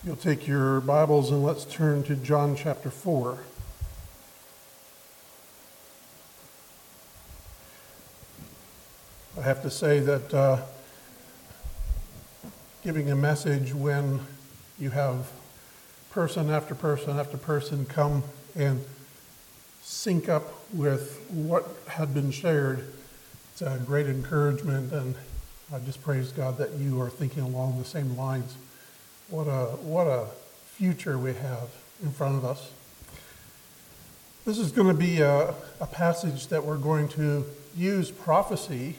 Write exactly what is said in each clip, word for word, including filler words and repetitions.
You'll take your Bibles and let's turn to John chapter four. I have to say that uh, giving a message when you have person after person after person come and sync up with what had been shared, it's a great encouragement, and I just praise God that you are thinking along the same lines. What a what a future we have in front of us. This is going to be a, a passage that we're going to use prophecy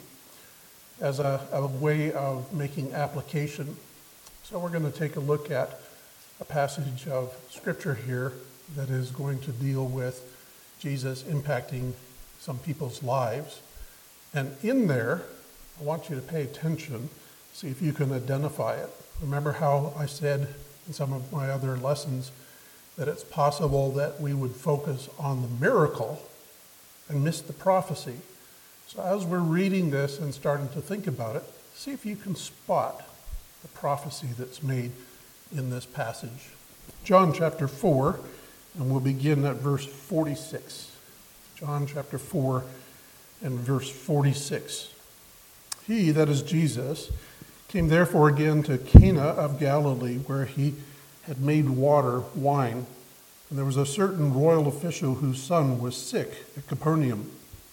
as a, a way of making application. So we're going to take a look at a passage of Scripture here that is going to deal with Jesus impacting some people's lives. And in there, I want you to pay attention, see if you can identify it. Remember how I said in some of my other lessons that it's possible that we would focus on the miracle and miss the prophecy. So as we're reading this and starting to think about it, see if you can spot the prophecy that's made in this passage. John chapter four, and we'll begin at verse forty-six. John chapter four and verse forty-six. He, that is Jesus, came therefore again to Cana of Galilee, where he had made water wine. And there was a certain royal official whose son was sick at Capernaum.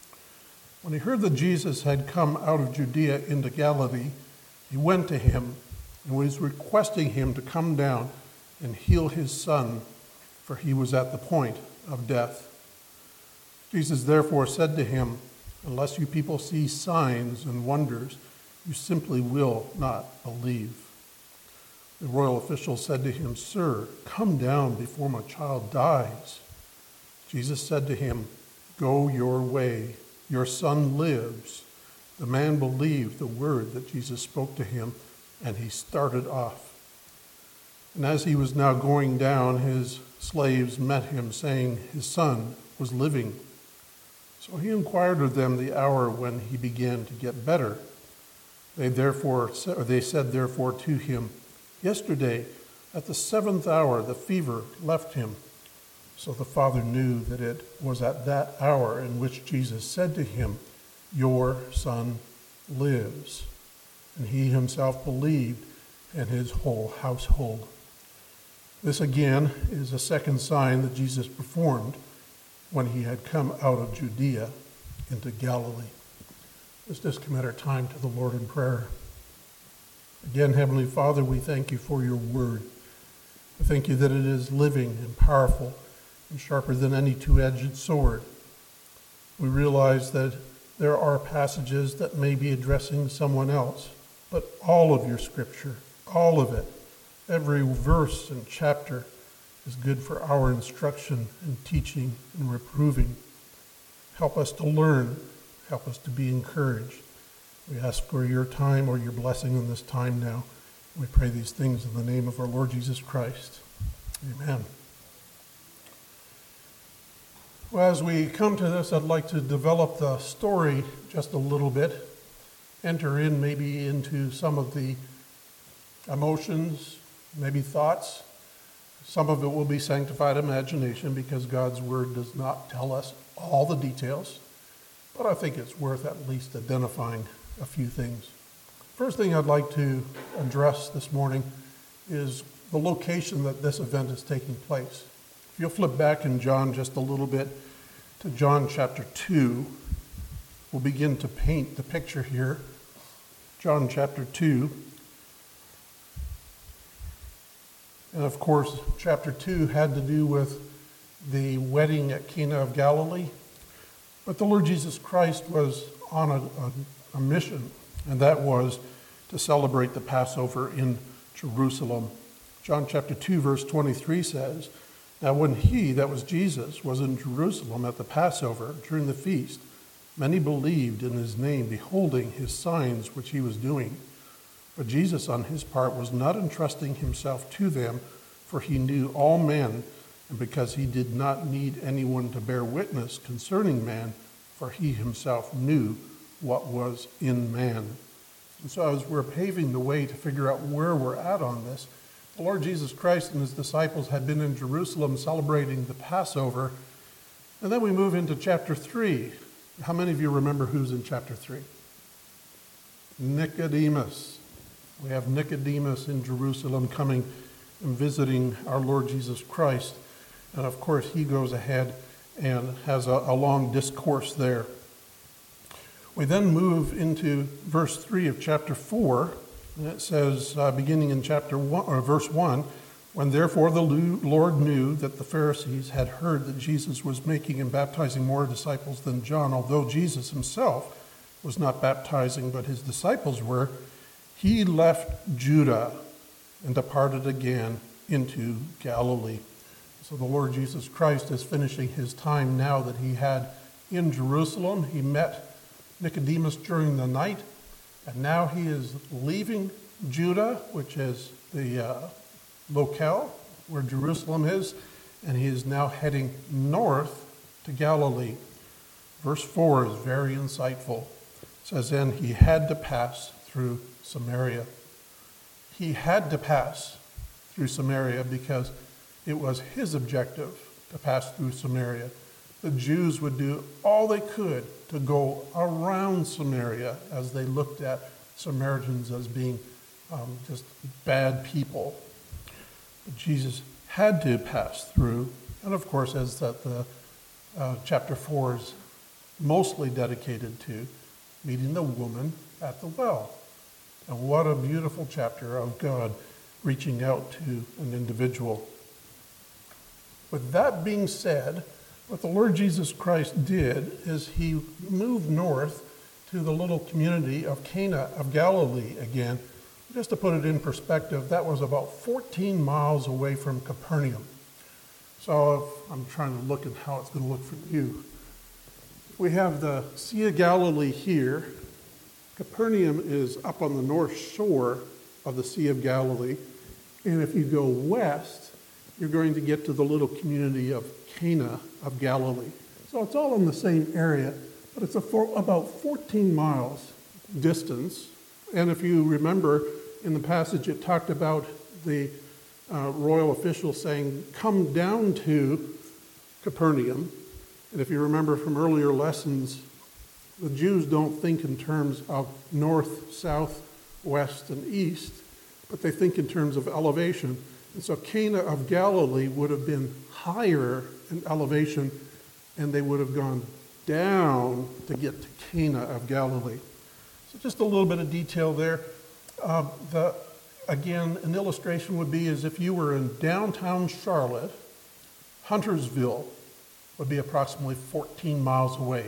When he heard that Jesus had come out of Judea into Galilee, he went to him and was requesting him to come down and heal his son, for he was at the point of death. Jesus therefore said to him, "Unless you people see signs and wonders, you simply will not believe." The royal official said to him, "Sir, come down before my child dies." Jesus said to him, "Go your way. Your son lives." The man believed the word that Jesus spoke to him, and he started off. And as he was now going down, his slaves met him, saying his son was living. So he inquired of them the hour when he began to get better. They therefore, or they said therefore to him, "Yesterday, at the seventh hour, the fever left him." So the father knew that it was at that hour in which Jesus said to him, "Your son lives." And he himself believed, and his whole household. This again is a second sign that Jesus performed when he had come out of Judea into Galilee. Let's just commit our time to the Lord in prayer. Again, Heavenly Father, we thank you for your word. We thank you that it is living and powerful and sharper than any two-edged sword. We realize that there are passages that may be addressing someone else, but all of your scripture, all of it, every verse and chapter is good for our instruction and teaching and reproving. Help us to learn. Help us to be encouraged. We ask for your time or your blessing in this time now. We pray these things in the name of our Lord Jesus Christ. Amen. Well, as we come to this, I'd like to develop the story just a little bit, enter in maybe into some of the emotions, maybe thoughts. Some of it will be sanctified imagination because God's word does not tell us all the details. But I think it's worth at least identifying a few things. First thing I'd like to address this morning is the location that this event is taking place. If you'll flip back in John just a little bit to John chapter two, we'll begin to paint the picture here. John chapter two. And of course, chapter two had to do with the wedding at Cana of Galilee. But the Lord Jesus Christ was on a, a, a mission, and that was to celebrate the Passover in Jerusalem. John chapter two, verse twenty-three says, "Now when he," that was Jesus, "was in Jerusalem at the Passover during the feast, many believed in his name, beholding his signs which he was doing. But Jesus on his part was not entrusting himself to them, for he knew all men, and because he did not need anyone to bear witness concerning man, for he himself knew what was in man." And so as we're paving the way to figure out where we're at on this, The Lord Jesus Christ and his disciples had been in Jerusalem celebrating the Passover. And then we move into chapter three. How many of you remember who's in chapter three? Nicodemus. We have Nicodemus in Jerusalem coming and visiting our Lord Jesus Christ. And of course, he goes ahead and has a, a long discourse there. We then move into verse three of chapter four. And it says, uh, beginning in chapter one, or verse one, when therefore the Lord knew that the Pharisees had heard that Jesus was making and baptizing more disciples than John, although Jesus himself was not baptizing, but his disciples were, he left Judah and departed again into Galilee. So the Lord Jesus Christ is finishing his time now that he had in Jerusalem. He met Nicodemus during the night, and now he is leaving Judah, which is the uh, locale where Jerusalem is, and he is now heading north to Galilee. Verse four is very insightful. It says, then he had to pass through Samaria. He had to pass through Samaria because it was his objective to pass through Samaria. The Jews would do all they could to go around Samaria as they looked at Samaritans as being um, just bad people. But Jesus had to pass through, and of course, as that the uh, chapter four is mostly dedicated to, meeting the woman at the well. And what a beautiful chapter of God reaching out to an individual. With that being said, what the Lord Jesus Christ did is he moved north to the little community of Cana of Galilee again. Just to put it in perspective, that was about fourteen miles away from Capernaum. So if I'm trying to look at how it's going to look for you. We have the Sea of Galilee here. Capernaum is up on the north shore of the Sea of Galilee. And if you go west, you're going to get to the little community of Cana of Galilee. So it's all in the same area, but it's a for, about fourteen miles distance. And if you remember in the passage, it talked about the uh, royal official saying, come down to Capernaum. And if you remember from earlier lessons, the Jews don't think in terms of north, south, west, and east, but they think in terms of elevation. And so Cana of Galilee would have been higher in elevation, and they would have gone down to get to Cana of Galilee. So just a little bit of detail there. Uh, the, again, an illustration would be as if you were in downtown Charlotte, Huntersville would be approximately fourteen miles away.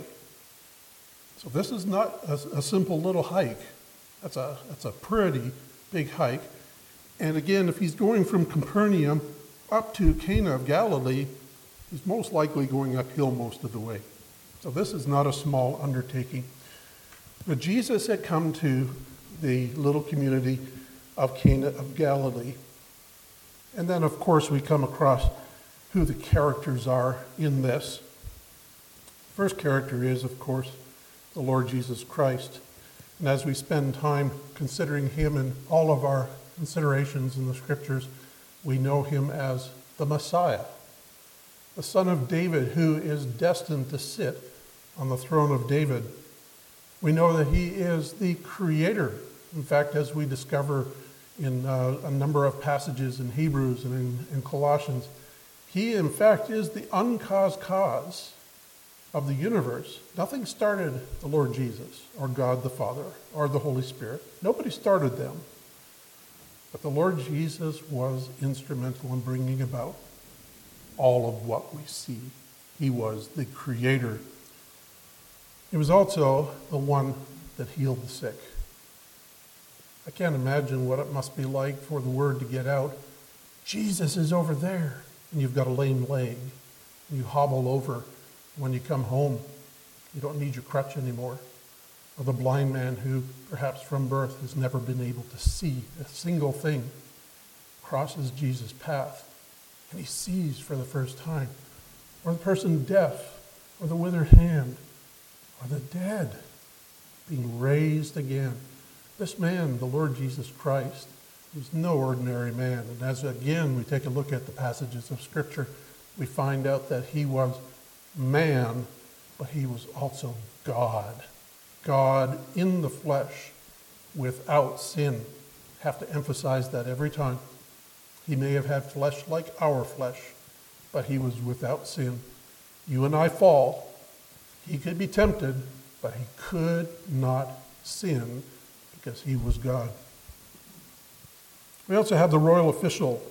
So this is not a, a simple little hike. That's a, that's a pretty big hike. And again, if he's going from Capernaum up to Cana of Galilee, he's most likely going uphill most of the way. So this is not a small undertaking. But Jesus had come to the little community of Cana of Galilee. And then, of course, we come across who the characters are in this. First character is, of course, the Lord Jesus Christ. And as we spend time considering him in all of our considerations in the scriptures, we know him as the Messiah, the son of David, who is destined to sit on the throne of David. We know that he is the creator. In fact, as we discover in uh, a number of passages in Hebrews and in, in Colossians, he, in fact, is the uncaused cause of the universe. Nothing started the Lord Jesus or God the Father or the Holy Spirit. Nobody started them. But the Lord Jesus was instrumental in bringing about all of what we see. He was the creator. He was also the one that healed the sick. I can't imagine what it must be like for the word to get out. Jesus is over there. And you've got a lame leg. And you hobble over. When you come home, you don't need your crutch anymore. Or the blind man who, perhaps from birth, has never been able to see a single thing, crosses Jesus' path, and he sees for the first time. Or the person deaf, or the withered hand, or the dead being raised again. This man, the Lord Jesus Christ, He was no ordinary man. And as again we take a look at the passages of Scripture, we find out that he was man, but he was also God. God in the flesh, without sin. Have to emphasize that every time. He may have had flesh like our flesh, but he was without sin. You and I fall. He could be tempted, but he could not sin because he was God. We also have the royal official.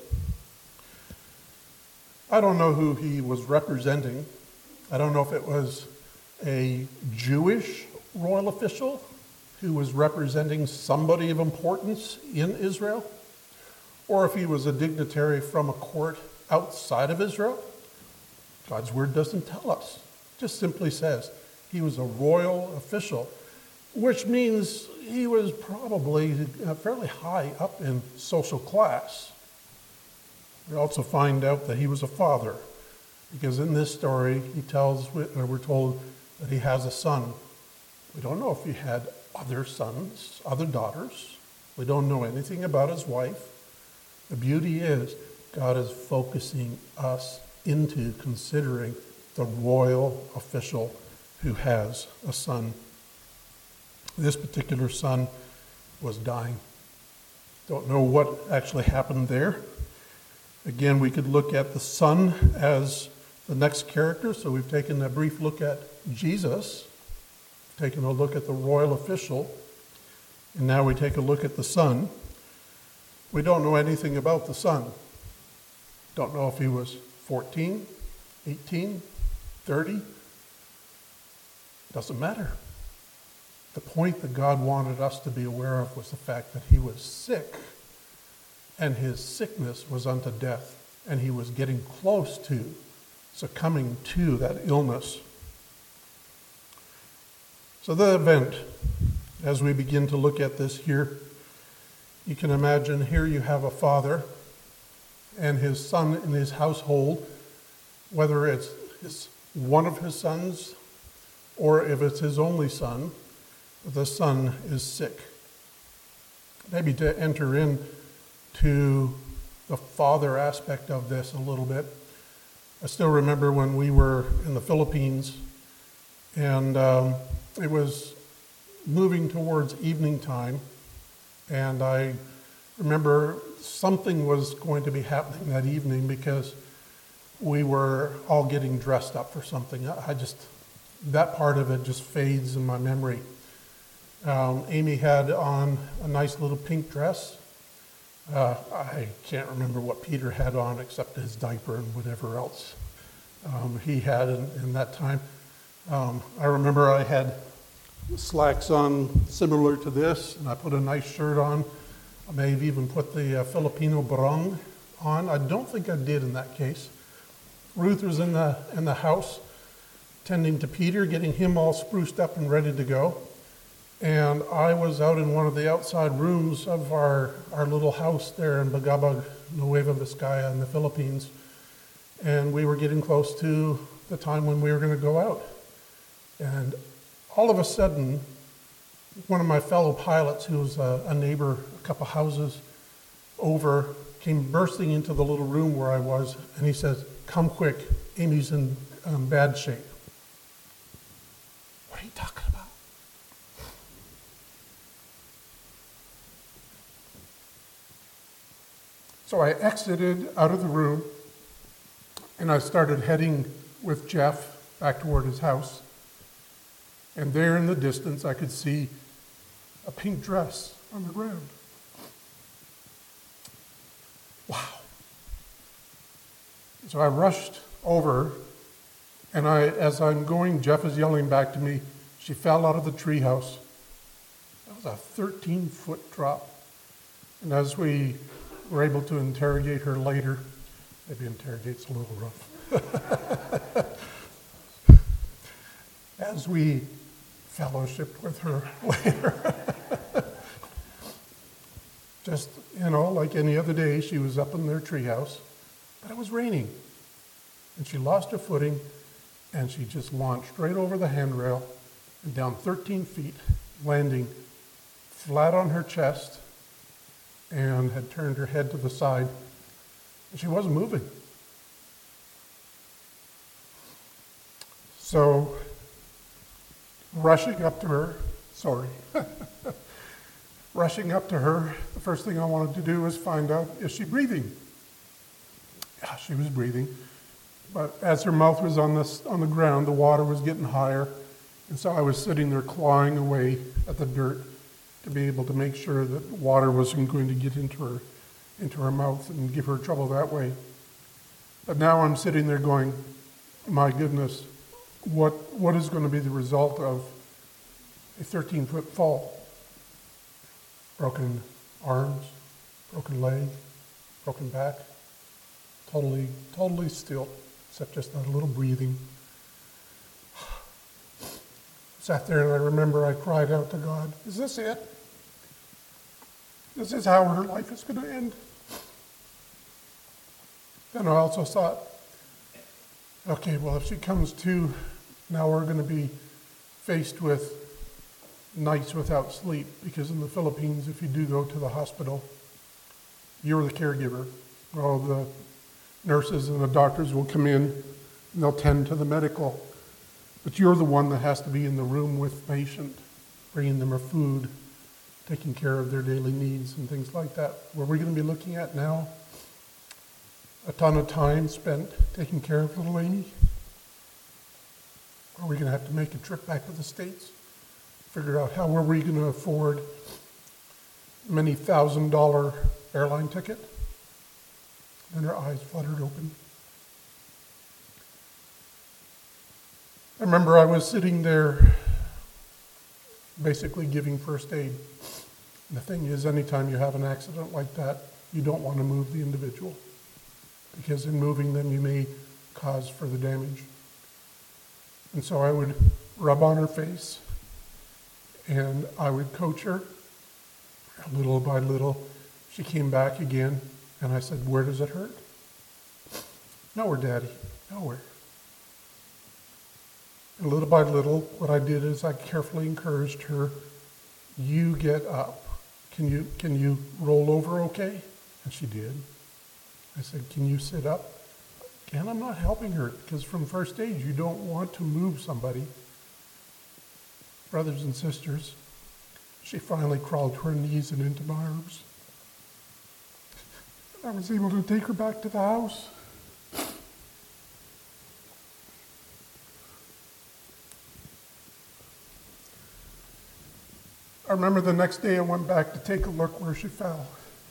I don't know who he was representing. I don't know if it was a Jewish royal official who was representing somebody of importance in Israel, or if he was a dignitary from a court outside of Israel. God's word doesn't tell us. It just simply says he was a royal official, which means he was probably fairly high up in social class. We also find out that he was a father, because in this story he tells, we're told that he has a son. We don't know if he had other sons, other daughters. We don't know anything about his wife. The beauty is God is focusing us into considering the royal official who has a son. This particular son was dying. Don't know what actually happened there. Again, we could look at the son as the next character. So we've taken a brief look at Jesus, taken a look at the royal official, and now we take a look at the son. We don't know anything about the son. Don't know if he was fourteen, eighteen, thirty. Doesn't matter. The point that God wanted us to be aware of was the fact that he was sick, and his sickness was unto death, and he was getting close to succumbing to that illness. So the event, as we begin to look at this here, you can imagine here you have a father and his son in his household, whether it's his, one of his sons or if it's his only son, the son is sick. Maybe to enter into the father aspect of this a little bit, I still remember when we were in the Philippines, and um, it was moving towards evening time, and I remember something was going to be happening that evening because we were all getting dressed up for something. I just, that part of it just fades in my memory. Um, Amy had on a nice little pink dress. Uh, I can't remember what Peter had on except his diaper and whatever else um, he had in, in that time. Um, I remember I had slacks on similar to this, and I put a nice shirt on. I may have even put the uh, Filipino barong on. I don't think I did in that case. Ruth was in the in the house tending to Peter, getting him all spruced up and ready to go. And I was out in one of the outside rooms of our, our little house there in Bagabag, Nueva Vizcaya in the Philippines. And we were getting close to the time when we were going to go out. And all of a sudden, one of my fellow pilots, who was a, a neighbor a couple houses over, came bursting into the little room where I was, and he says, "Come quick, Amy's in um, bad shape." What are you talking about? So I exited out of the room, and I started heading with Jeff back toward his house. And there in the distance, I could see a pink dress on the ground. Wow. So I rushed over, and I, as I'm going, Jeff is yelling back to me, "She fell out of the treehouse." That was a thirteen-foot drop. And as we were able to interrogate her later, maybe interrogate's a little rough. As we fellowshiped with her later. Just, you know, like any other day, she was up in their treehouse, but it was raining. And she lost her footing, and she just launched right over the handrail and down thirteen feet, landing flat on her chest and had turned her head to the side, and she wasn't moving. So, rushing up to her, sorry, rushing up to her, the first thing I wanted to do was find out, is she breathing? Yeah, she was breathing. But as her mouth was on the, on the ground, the water was getting higher. And so I was sitting there clawing away at the dirt to be able to make sure that water wasn't going to get into her, into her mouth and give her trouble that way. But now I'm sitting there going, my goodness, what what is going to be the result of a thirteen-foot fall? Broken arms, broken leg, broken back, totally, totally still, except just that little breathing. Sat there and I remember I cried out to God, is this it? This is how her life is going to end? Then I also thought, okay, well, if she comes to, now we're going to be faced with nights without sleep, because in the Philippines, if you do go to the hospital, you're the caregiver. All the nurses and the doctors will come in and they'll tend to the medical. But you're the one that has to be in the room with the patient, bringing them her food, taking care of their daily needs and things like that. What we're going to be looking at now, a ton of time spent taking care of little Amy. Are we going to have to make a trip back to the States? Figure out how were we going to afford many thousand dollar airline ticket? And her eyes fluttered open. I remember I was sitting there basically giving first aid. And the thing is, anytime you have an accident like that, you don't want to move the individual, because in moving them you may cause further damage. And so I would rub on her face and I would coach her. Little by little, she came back again and I said, where does it hurt? Nowhere, Daddy, nowhere. And little by little, what I did is I carefully encouraged her, you get up. Can you, can you roll over okay? And she did. I said, can you sit up? And I'm not helping her, because from first aid, you don't want to move somebody. Brothers and sisters, she finally crawled to her knees and into my arms. I was able to take her back to the house. I remember the next day I went back to take a look where she fell.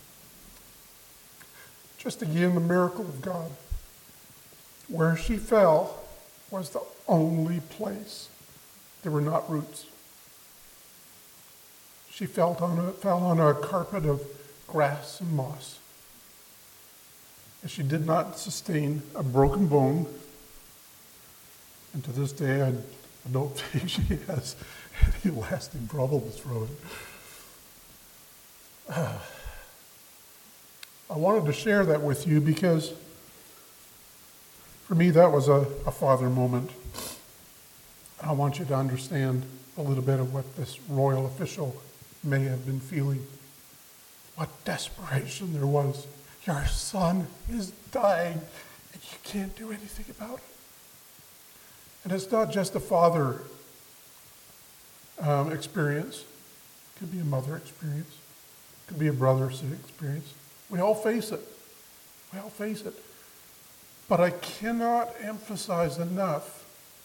Just again, the miracle of God. Where she fell was the only place there were not roots. She fell on a, fell on a carpet of grass and moss. And she did not sustain a broken bone. And to this day, I, I don't think she has any lasting problems from it. Uh, I wanted to share that with you because for me, that was a, a father moment. I want you to understand a little bit of what this royal official may have been feeling. What desperation there was. Your son is dying, and you can't do anything about it. And it's not just a father um, experience. It could be a mother experience. It could be a brother experience. We all face it. We all face it. But I cannot emphasize enough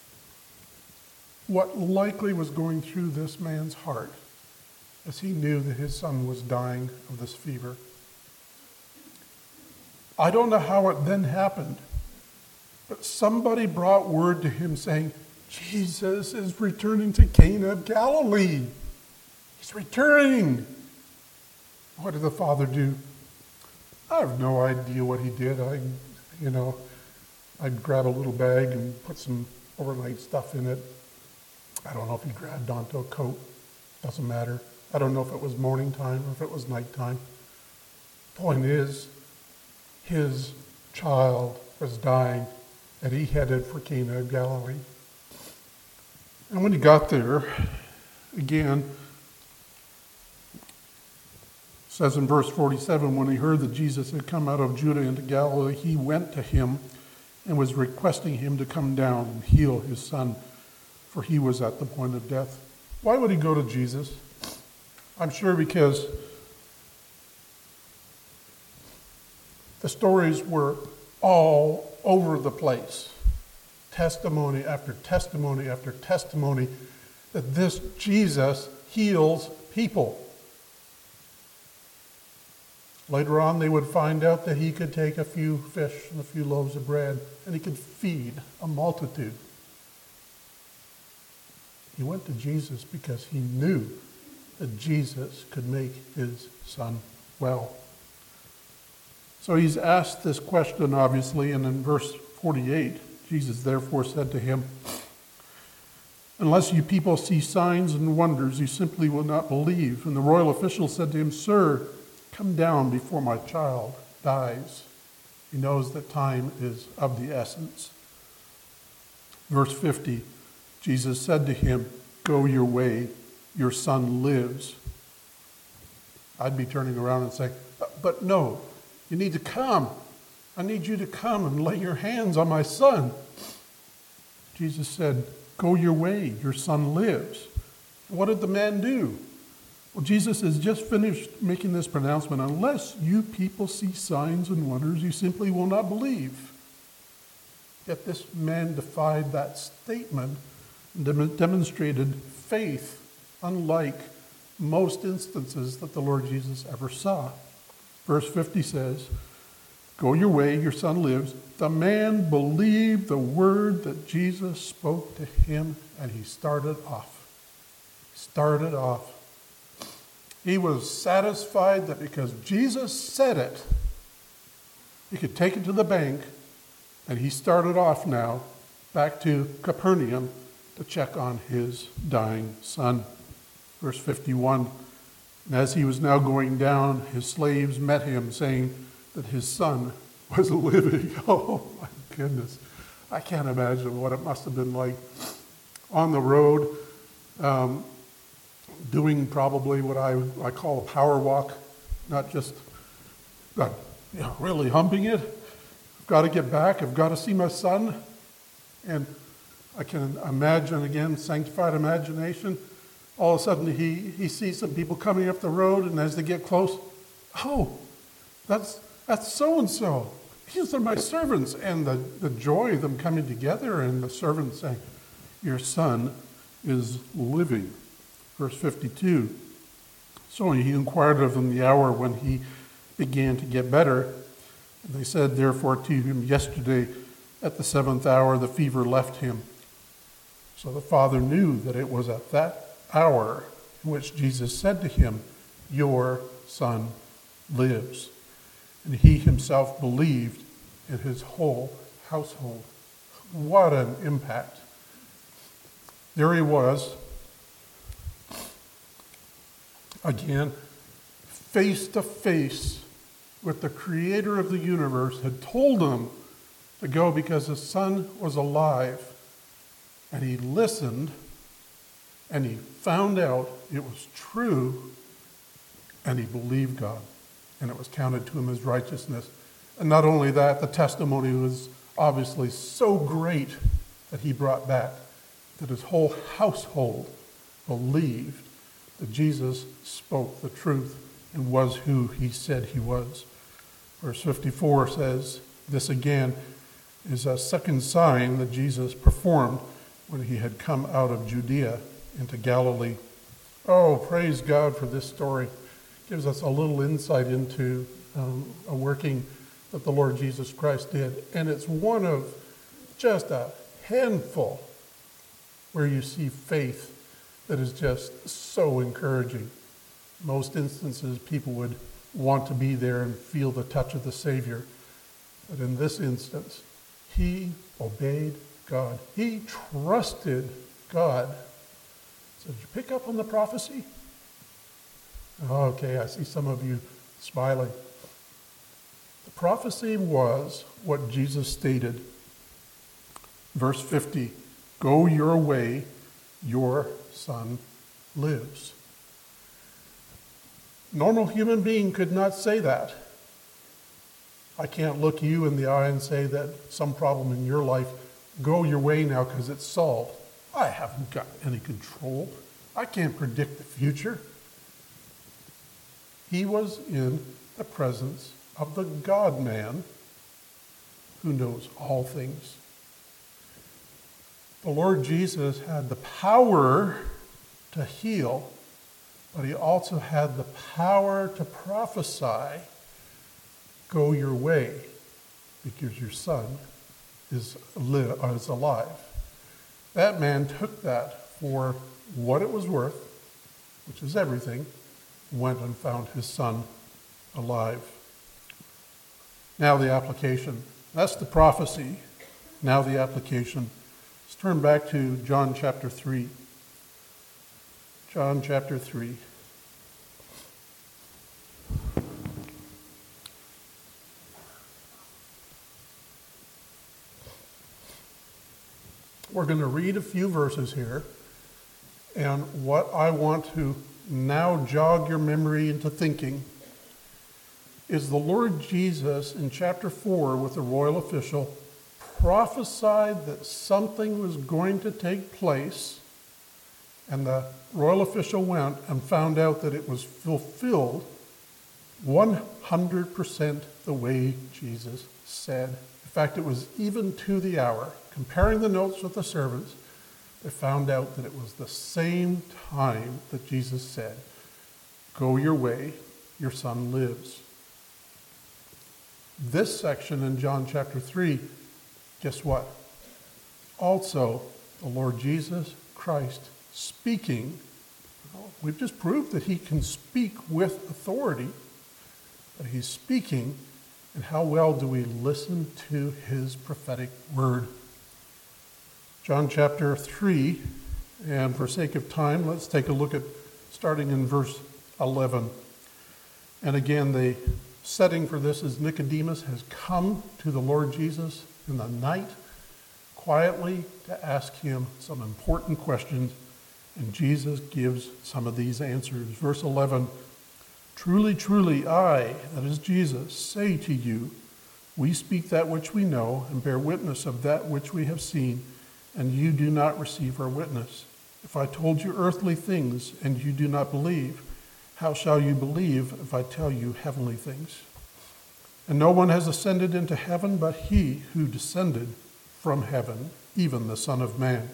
what likely was going through this man's heart as he knew that his son was dying of this fever. I don't know how it then happened, but somebody brought word to him saying, Jesus is returning to Cana of Galilee. He's returning. What did the father do? I have no idea what he did. I, you know, I'd grab a little bag and put some overnight stuff in it. I don't know if he grabbed onto a coat. Doesn't matter. I don't know if it was morning time or if it was nighttime. Point is, his child was dying, and he headed for Cana of Galilee. And when he got there, again, says in verse forty-seven, when he heard that Jesus had come out of Judah into Galilee, he went to him and was requesting him to come down and heal his son, for he was at the point of death. Why would he go to Jesus? I'm sure because the stories were all over the place. Testimony after testimony after testimony that this Jesus heals people. Later on, they would find out that he could take a few fish and a few loaves of bread, and he could feed a multitude. He went to Jesus because he knew that Jesus could make his son well. So he's asked this question, obviously, and in verse forty-eight, Jesus therefore said to him, "Unless you people see signs and wonders, you simply will not believe." And the royal official said to him, "Sir, come down before my child dies." He knows that time is of the essence. Verse fifty, Jesus said to him, "Go your way, your son lives." I'd be turning around and saying, "But no, you need to come. I need you to come and lay your hands on my son." Jesus said, "Go your way, your son lives." What did the man do? Well, Jesus has just finished making this pronouncement. Unless you people see signs and wonders, you simply will not believe. Yet this man defied that statement and dem- demonstrated faith unlike most instances that the Lord Jesus ever saw. Verse fifty says, "Go your way, your son lives." The man believed the word that Jesus spoke to him, and he started off. Started off. He was satisfied that because Jesus said it, he could take it to the bank, and he started off now back to Capernaum to check on his dying son. Verse fifty-one, and as he was now going down, his slaves met him, saying that his son was living. Oh my goodness. I can't imagine what it must have been like on the road, um, doing probably what I, I call a power walk, not just uh, you know, really humping it. I've got to get back. I've got to see my son. And I can imagine, again, sanctified imagination, all of a sudden he, he sees some people coming up the road, and as they get close, oh, that's that's so-and-so. These are my servants. And the, the joy of them coming together, and the servant saying, "Your son is living." Verse fifty-two, so he inquired of them the hour when he began to get better. And they said, therefore, to him, "Yesterday at the seventh hour the fever left him." So the father knew that it was at that hour in which Jesus said to him, "Your son lives." And he himself believed, in his whole household. What an impact. There he was, again, face to face with the creator of the universe, had told him to go because his son was alive. And he listened, and he found out it was true, and he believed God, and it was counted to him as righteousness. And not only that, the testimony was obviously so great that he brought back that his whole household believed that Jesus spoke the truth and was who he said he was. Verse fifty-four says, this again is a second sign that Jesus performed when he had come out of Judea into Galilee. Oh, praise God for this story. It gives us a little insight into um, a working that the Lord Jesus Christ did. And it's one of just a handful where you see faith that is just so encouraging. Most instances, people would want to be there and feel the touch of the Savior. But in this instance, he obeyed God. He trusted God. So did you pick up on the prophecy? Okay, I see some of you smiling. The prophecy was what Jesus stated. Verse fifty, go your way, your son lives. Normal human being could not say that. I can't look you in the eye and say that some problem in your life, go your way now because it's solved. I haven't got any control. I can't predict the future. He was in the presence of the God-man who knows all things. The Lord Jesus had the power to heal, but he also had the power to prophesy, go your way, because your son is, li- is alive. That man took that for what it was worth, which is everything, went and found his son alive. Now the application. That's the prophecy. Now the application. Let's turn back to John chapter three. John chapter three. We're going to read a few verses here, and what I want to now jog your memory into thinking is the Lord Jesus in chapter four with the royal official prophesied that something was going to take place, and the royal official went and found out that it was fulfilled one hundred percent the way Jesus said. In fact, it was even to the hour. Comparing the notes with the servants, they found out that it was the same time that Jesus said, go your way, your son lives. This section in John chapter three, guess what? Also, the Lord Jesus Christ speaking. We've just proved that he can speak with authority, but he's speaking, and how well do we listen to his prophetic word? John chapter three, and for sake of time, let's take a look at starting in verse eleven. And again, the setting for this is Nicodemus has come to the Lord Jesus in the night quietly to ask him some important questions, and Jesus gives some of these answers. Verse eleven, truly, truly, I, that is Jesus, say to you, we speak that which we know and bear witness of that which we have seen, and you do not receive our witness. If I told you earthly things and you do not believe, how shall you believe if I tell you heavenly things? And no one has ascended into heaven but he who descended from heaven, even the Son of Man.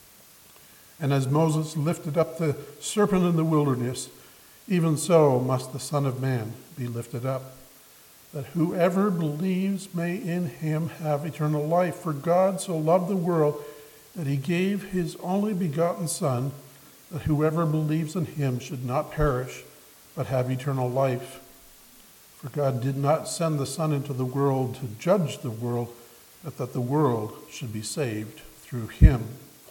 And as Moses lifted up the serpent in the wilderness, even so must the Son of Man be lifted up, that whoever believes may in him have eternal life. For God so loved the world that he gave his only begotten Son, that whoever believes in him should not perish, but have eternal life. For God did not send the Son into the world to judge the world, but that the world should be saved through him.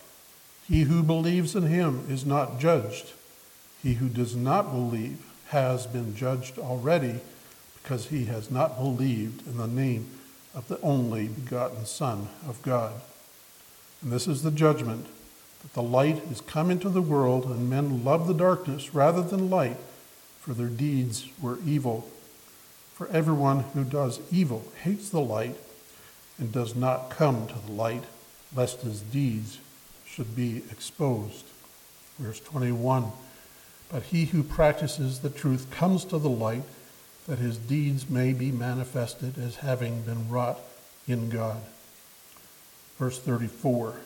He who believes in him is not judged. He who does not believe has been judged already, because he has not believed in the name of the only begotten Son of God. And this is the judgment, that the light is come into the world, and men love the darkness rather than light, for their deeds were evil. For everyone who does evil hates the light and does not come to the light, lest his deeds should be exposed. Verse twenty-one, but he who practices the truth comes to the light, that his deeds may be manifested as having been wrought in God. Verse thirty-four,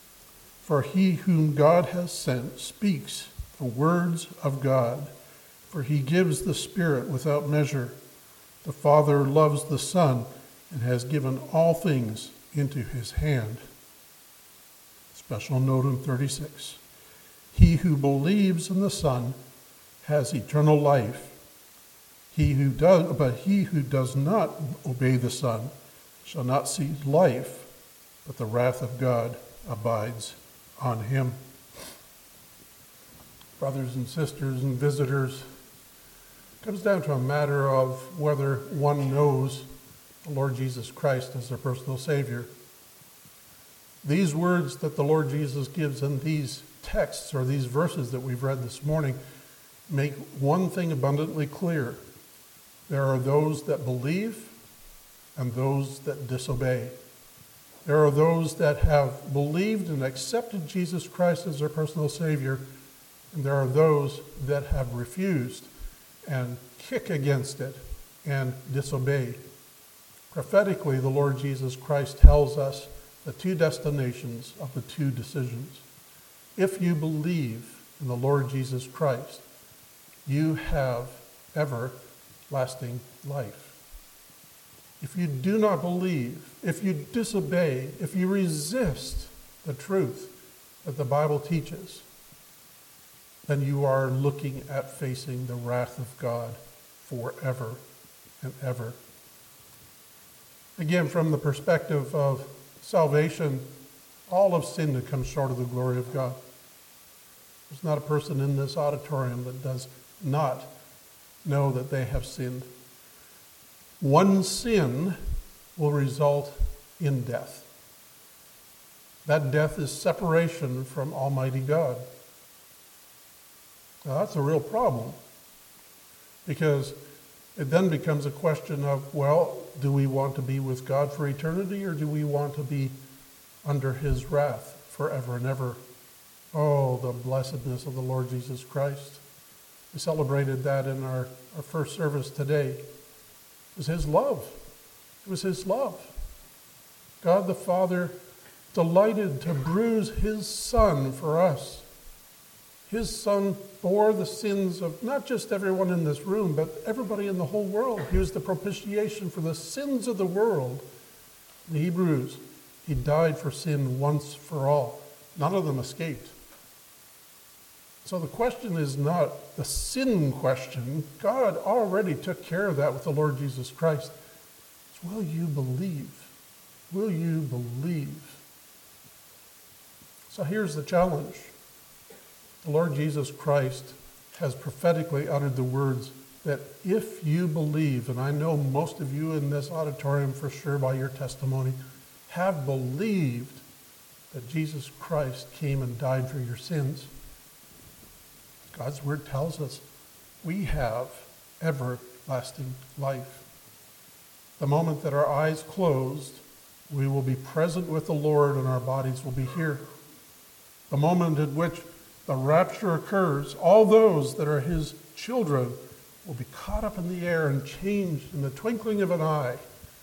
for he whom God has sent speaks the words of God, for he gives the Spirit without measure. The Father loves the Son and has given all things into his hand. Special note in thirty-six, he who believes in the Son has eternal life. He who does, but he who does not obey the Son shall not see life, but the wrath of God abides on him. Brothers and sisters and visitors, it comes down to a matter of whether one knows the Lord Jesus Christ as their personal Savior. These words that the Lord Jesus gives in these texts or these verses that we've read this morning make one thing abundantly clear. There are those that believe and those that disobey. There are those that have believed and accepted Jesus Christ as their personal Savior, and there are those that have refused and kick against it and disobey. Prophetically, the Lord Jesus Christ tells us the two destinations of the two decisions. If you believe in the Lord Jesus Christ, you have everlasting life. If you do not believe, if you disobey, if you resist the truth that the Bible teaches, then you are looking at facing the wrath of God forever and ever. Again, from the perspective of salvation, all have sinned and come short of the glory of God. There's not a person in this auditorium that does not know that they have sinned. One sin will result in death. That death is separation from Almighty God. Now, that's a real problem, because it then becomes a question of, well, do we want to be with God for eternity, or do we want to be under his wrath forever and ever? Oh, the blessedness of the Lord Jesus Christ. We celebrated that in our, our first service today. It was his love. It was his love. God the Father delighted to bruise his Son for us. His Son bore the sins of not just everyone in this room, but everybody in the whole world. He was the propitiation for the sins of the world. In the Hebrews, he died for sin once for all. None of them escaped. So the question is not the sin question. God already took care of that with the Lord Jesus Christ. It's, will you believe? Will you believe? So here's the challenge. The Lord Jesus Christ has prophetically uttered the words that if you believe, and I know most of you in this auditorium for sure by your testimony, have believed that Jesus Christ came and died for your sins, God's word tells us we have everlasting life. The moment that our eyes closed, we will be present with the Lord and our bodies will be here. The moment at which the rapture occurs, all those that are his children will be caught up in the air and changed in the twinkling of an eye.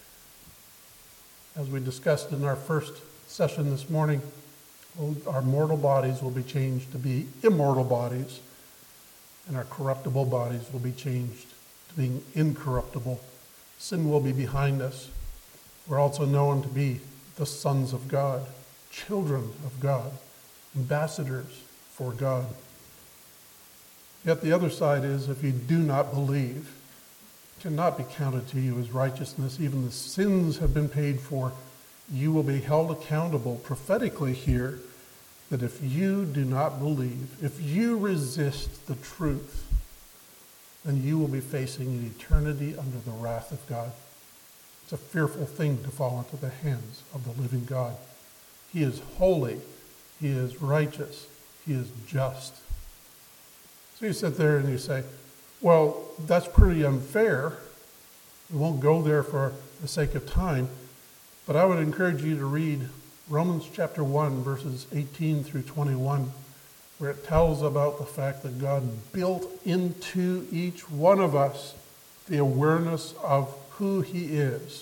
As we discussed in our first session this morning, our mortal bodies will be changed to be immortal bodies, and our corruptible bodies will be changed to being incorruptible. Sin will be behind us. We're also known to be the sons of God, children of God, ambassadors for God. Yet the other side is, if you do not believe, it cannot be counted to you as righteousness. Even the sins have been paid for. You will be held accountable prophetically here that if you do not believe, if you resist the truth, then you will be facing an eternity under the wrath of God. It's a fearful thing to fall into the hands of the living God. He is holy. He is righteous. He is just. So you sit there and you say, well, that's pretty unfair. We won't go there for the sake of time, but I would encourage you to read Romans chapter one, verses eighteen through twenty-one, where it tells about the fact that God built into each one of us the awareness of who he is.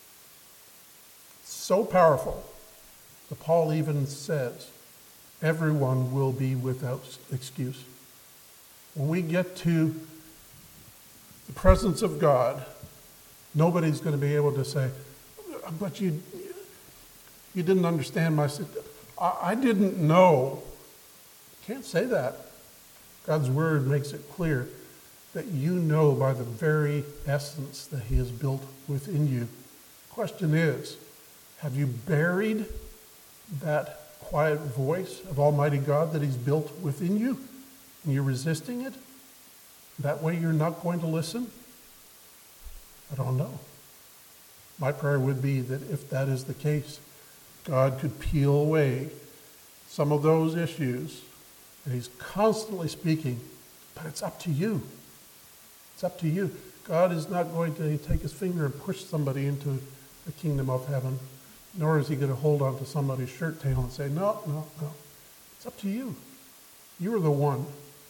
So powerful that Paul even says, everyone will be without excuse. When we get to the presence of God, nobody's going to be able to say, but you you didn't understand my sin. I, I didn't know. Can't say that. God's word makes it clear that you know by the very essence that he has built within you. Question is, have you buried that quiet voice of Almighty God that he's built within you, and you're resisting it? That way you're not going to listen? I don't know. My prayer would be that if that is the case, God could peel away some of those issues, and he's constantly speaking But it's up to you. It's up to you. God is not going to take his finger and push somebody into the kingdom of heaven, nor is he going to hold on to somebody's shirt tail and say, no, no, no. It's up to you. You are the one.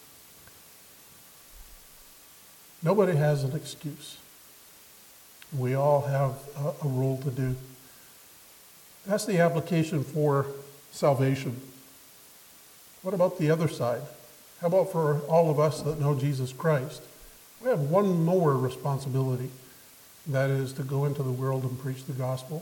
Nobody has an excuse. We all have a, a role to do. That's the application for salvation. What about the other side? How about for all of us that know Jesus Christ? We have one more responsibility. That is to go into the world and preach the gospel.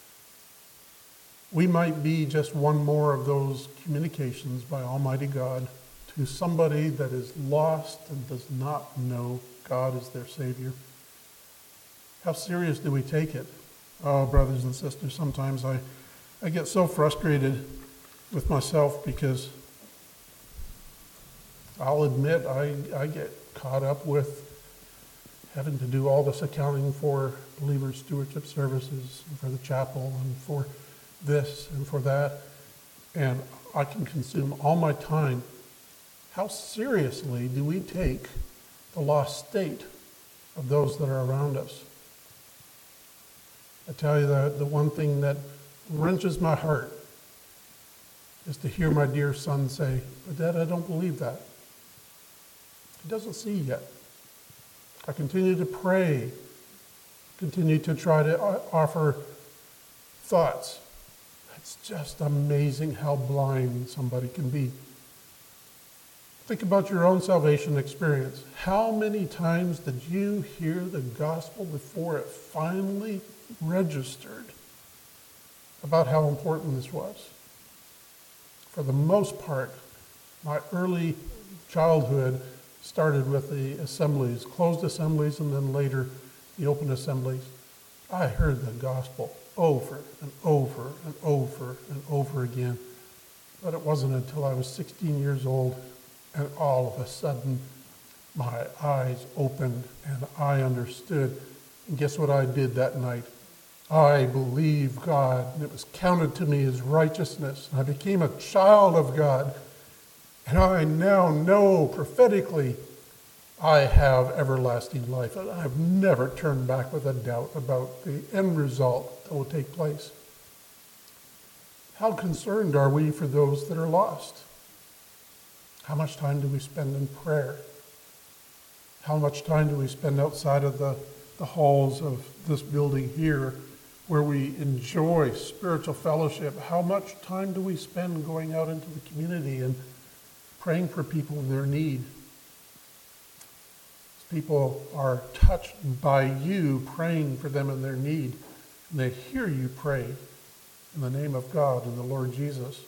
We might be just one more of those communications by Almighty God to somebody that is lost and does not know God as their Savior. How serious do we take it? Oh, brothers and sisters, sometimes I, I get so frustrated with myself because I'll admit I, I get caught up with having to do all this accounting for believers' stewardship services and for the chapel and for this and for that. And I can consume all my time. How seriously do we take the lost state of those that are around us? I tell you, the, the one thing that wrenches my heart is to hear my dear son say, but Dad, I don't believe that. He doesn't see yet. I continue to pray, continue to try to offer thoughts. It's just amazing how blind somebody can be. Think about your own salvation experience. How many times did you hear the gospel before it finally registered about how important this was? For the most part, my early childhood started with the assemblies, closed assemblies, and then later the open assemblies. I heard the gospel over and over and over and over again. But it wasn't until I was sixteen years old and all of a sudden my eyes opened and I understood. And guess what I did that night? I believed God, and it was counted to me as righteousness. I became a child of God. And I now know prophetically I have everlasting life. And I've never turned back with a doubt about the end result that will take place. How concerned are we for those that are lost? How much time do we spend in prayer? How much time do we spend outside of the, the halls of this building here where we enjoy spiritual fellowship? How much time do we spend going out into the community and praying for people in their need? People are touched by you praying for them in their need, and they hear you pray in the name of God and the Lord Jesus.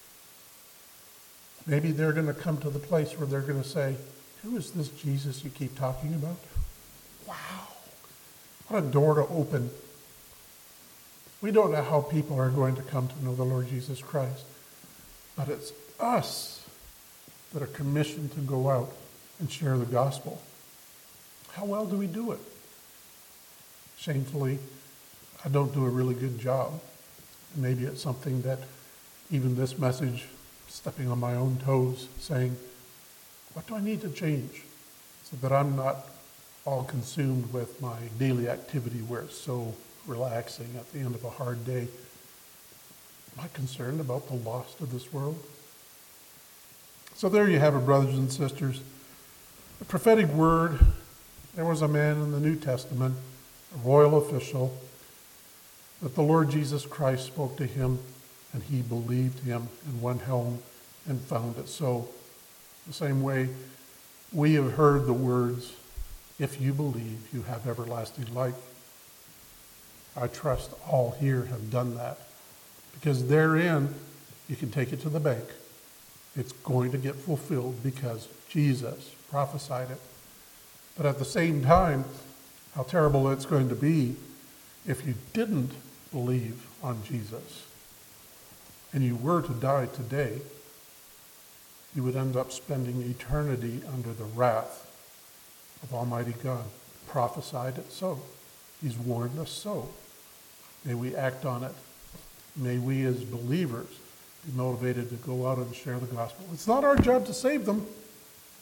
Maybe they're going to come to the place where they're going to say, who is this Jesus you keep talking about? Wow, what a door to open. We don't know how people are going to come to know the Lord Jesus Christ, but it's us that are commissioned to go out and share the gospel. How well do we do it? Shamefully, I don't do a really good job. Maybe it's something that even this message, stepping on my own toes, saying, what do I need to change so that I'm not all consumed with my daily activity where it's so relaxing at the end of a hard day? Am I concerned about the lost of this world? So there you have it, brothers and sisters. The prophetic word. There was a man in the New Testament, a royal official, that the Lord Jesus Christ spoke to him, and he believed him and went home and found it so. The same way we have heard the words, if you believe, you have everlasting life. I trust all here have done that, because therein you can take it to the bank. It's going to get fulfilled because Jesus prophesied it. But at the same time, how terrible it's going to be if you didn't believe on Jesus and you were to die today, you would end up spending eternity under the wrath of Almighty God. Prophesied it so. He's warned us so. May we act on it. May we as believers be motivated to go out and share the gospel. It's not our job to save them.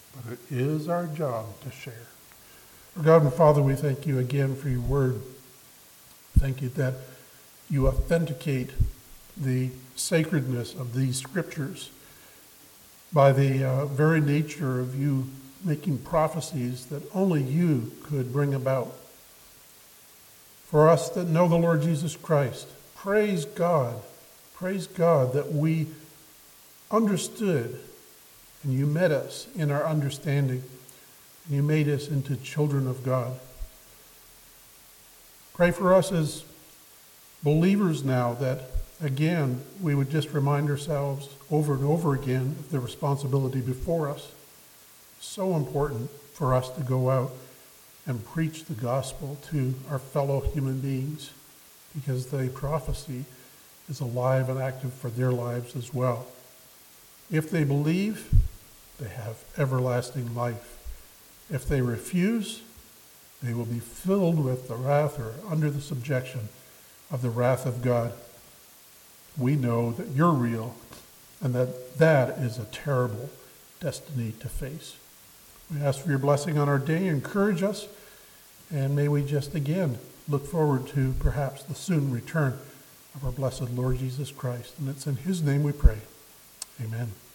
but it is our job to share. Our God and Father, we thank you again for your word. Thank you that you authenticate the sacredness of these scriptures by the uh, very nature of you making prophecies that only you could bring about. For us that know the Lord Jesus Christ, praise God, praise God that we understood and you met us in our understanding and you made us into children of God. Pray for us as believers now that, again, we would just remind ourselves over and over again of the responsibility before us. So important for us to go out and preach the gospel to our fellow human beings, because the prophecy is alive and active for their lives as well. If they believe, they have everlasting life. If they refuse, they will be filled with the wrath or under the subjection of the wrath of God. We know that you're real and that that is a terrible destiny to face. We ask for your blessing on our day. Encourage us, and may we just again look forward to perhaps the soon return of our blessed Lord Jesus Christ. And it's in his name we pray. Amen.